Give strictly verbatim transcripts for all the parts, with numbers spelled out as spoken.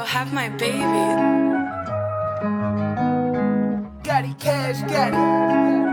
have my baby. Got it, cash, got it.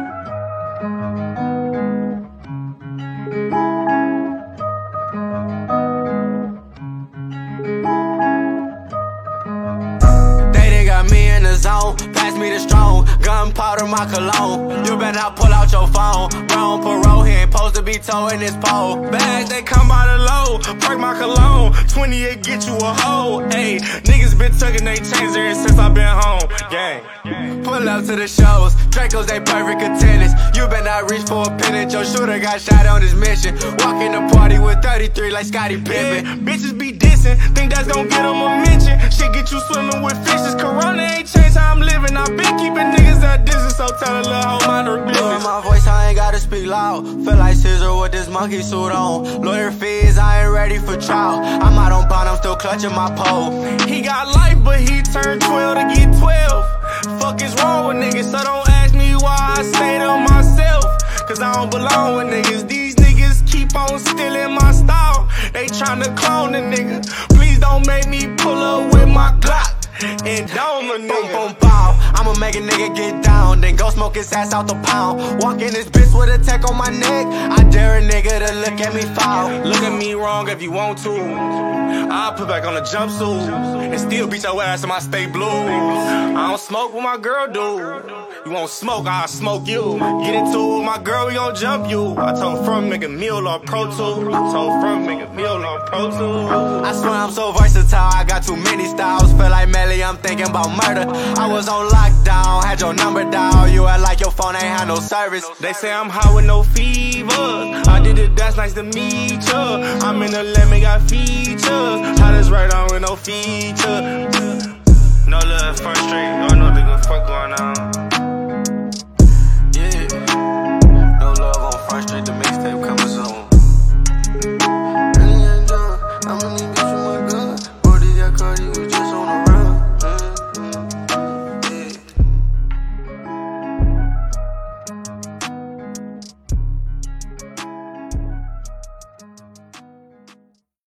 Zone. Pass me the strong, gunpowder my cologne. You better not pull out your phone. Wrong parole, he ain't supposed to be towing this pole. Bags, they come by the low, perk my cologne. twenty-eight get you a hoe. Ayy, niggas been tucking they chains ever since I been home. Gang, pull up to the shows, Dracos, they perfect attendance. You better not reach for a pennant, your shooter got shot on his mission. Walk in the party with thirty-three like Scottie Pippen. Yeah, bitches be dissing, think that's gon' get them a mention. Shit get you swimming with fishes, Corona ain't changed how I'm living. I been keeping niggas at distance, so tell a little hoe mind her business. Lower my voice, I ain't gotta speak loud. Feel like Scissor with this monkey suit on. Lawyer fees, I ain't ready for trial. I'm out on bond, I'm still clutching my pole. He got life, but he turned twelve to get twelve. Fuck is wrong with niggas, so don't ask me why I stay to myself. Cause I don't belong with niggas. These niggas keep on stealing my style. They tryna clone the nigga. Please don't make me pull up with my Glock and dome a nigga. Boom, boom, bow. I'ma make a nigga get down, then go smoke his ass out the pound. Walk in this bitch with a tech on my neck. I dare a nigga to look at me foul. Look at me wrong if you want to. I'll put back on the jumpsuit and still beat your ass in my state blue. I don't smoke what my girl do. You won't smoke, I'll smoke you. Get into it with my girl, we gon' jump you. I told from make a meal on Pro Tool. I told from make a meal on Pro Tool. I swear I'm so versatile, I got too many styles. Feel like Melly, I'm thinking about murder. I was on lockdown, had your number down. You act like your phone ain't had no service. They say I'm high with no fever. I did it, that's nice to meet ya. I'm in the lemon, got features. How this right on with no feature. No love, first straight, y'all know the good fuck going on.